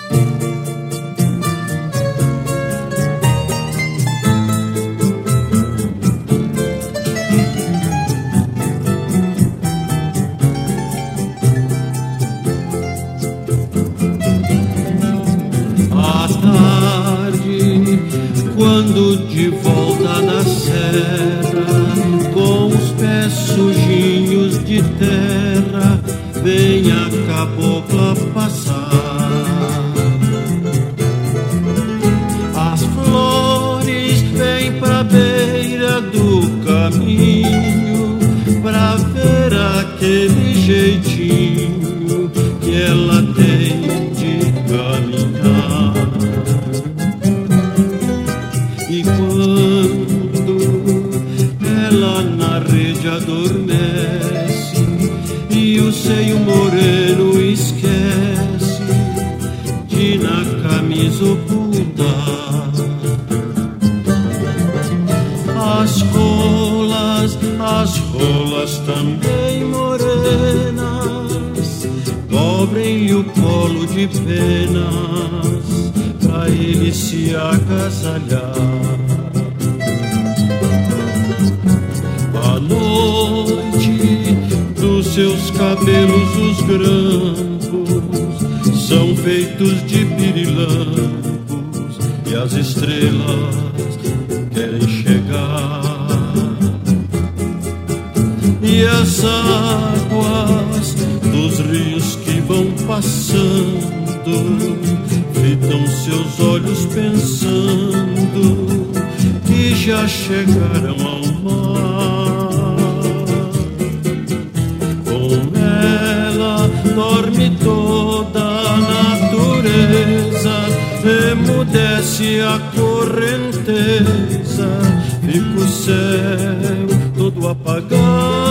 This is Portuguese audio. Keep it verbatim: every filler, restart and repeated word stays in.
Quando de volta da serra, com os pés sujinhos de terra, vem a cabocla passar. As flores vêm pra beira do caminho, pra ver aquele jeitinho que ela tem de caminhar. E quando ela na rede adormece e o seio moreno esquece de na camisa ocultar as rolas, as rolas também morenas, cobrem-lhe o colo de penas pra ele se agasalhar. À noite, dos seus cabelos os grampos são feitos de pirilampos e as estrelas querem chegar. E as águas dos rios que vão passando fitam seus olhos pensando que já chegaram ao mar. Com ela dorme toda a natureza, emudece a correnteza, fica o céu todo apagado.